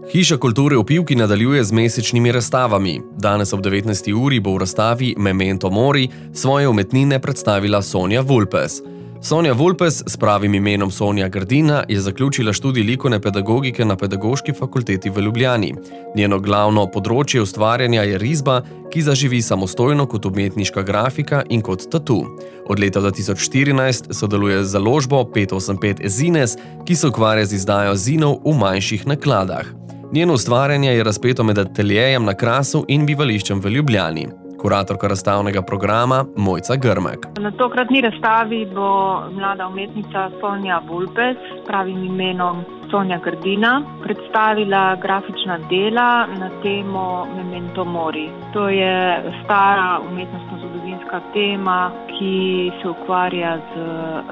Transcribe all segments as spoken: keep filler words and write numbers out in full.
Hiša kulture v Pivki nadaljuje z mesečnimi razstavami. Danes ob devetnajsti uri bo v razstavi Memento Mori svoje umetnine predstavila Sonja Vulpes. Sonja Vulpes s pravim imenom Sonja Grdina je zaključila študij likovne pedagogike na Pedagoški fakulteti v Ljubljani. Njeno glavno področje ustvarjanja je risba, ki zaživi samostojno kot umetniška grafika in kot tatu. Od leta dva tisoč štirinajst sodeluje z založbo pet osem pet Zines, ki se ukvarja z izdajo zinov v manjših nakladah. Njeno ustvarjanje je razpeto med ateljejem na Krasu in bivališčem v Ljubljani. Kuratorka razstavnega programa Mojca Grmek. Na tokratni razstavi bo mlada umetnica Sonja Vulpes s pravim imenom Sonja Grdina predstavila grafična dela na temo Memento Mori. To je stara umetnostno-zgodovinska tema, ki se ukvarja z,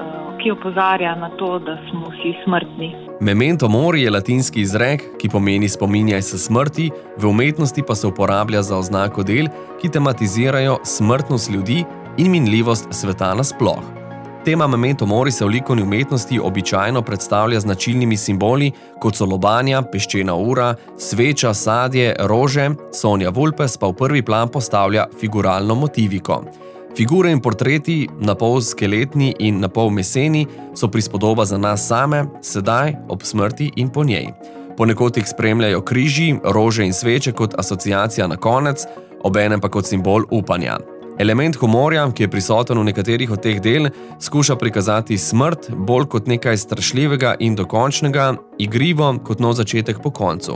ki opozarja na to, da smo vsi smrtni. Memento Mori je latinski izrek, ki pomeni spominjaj se smrti, v umetnosti pa se uporablja za oznako del, ki tematizirajo smrtnost ljudi in minljivost sveta nasploh. Tema Memento Mori se v likovni umetnosti običajno predstavlja z značilnimi simboli, kot so lobanja, peščena ura, sveča, sadje, rože, Sonja Vulpes pa v prvi plan postavlja figuralno motiviko. Figure in portreti, napol skeletni in napol meseni, so prispodoba za nas same, sedaj, ob smrti in po njej. Ponekod jih spremljajo križi, rože in sveče kot asociacija na konec, obenem pa kot simbol upanja. Element humorja, ki je prisoten v nekaterih od teh del, skuša prikazati smrt bolj kot nekaj strašljivega in dokončnega, igrivo kot nov začetek po koncu.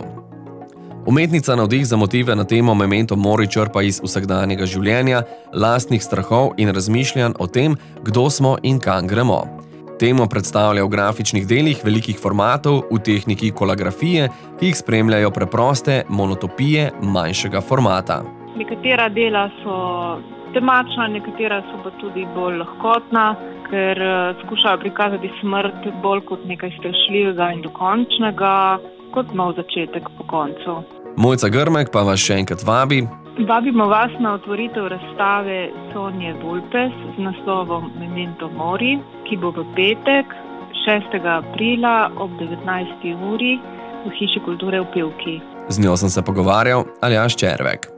Umetnica navdih za motive na temo Memento Mori črpa iz vsakdanjega življenja, lastnih strahov in razmišljanj o tem, kdo smo in kam gremo. Temo predstavlja v grafičnih delih velikih formatov v tehniki kolagrafije, ki jih spremljajo preproste monotopije manjšega formata. Nekatera dela so temačna, nekatera so pa tudi bolj lahkotna, ker skušajo prikazati smrt bolj kot nekaj strašljivega in dokončnega, kot nov začetek po koncu. Mojca Grmek pa vas še enkrat vabi. Vabimo vas na otvoritev razstave Sonje Vulpes z naslovom Memento Mori, ki bo v petek, šestega aprila ob devetnajsti uri v Hiši kulture v Pivki. Z njo sem se pogovarjal Aljaž Červek.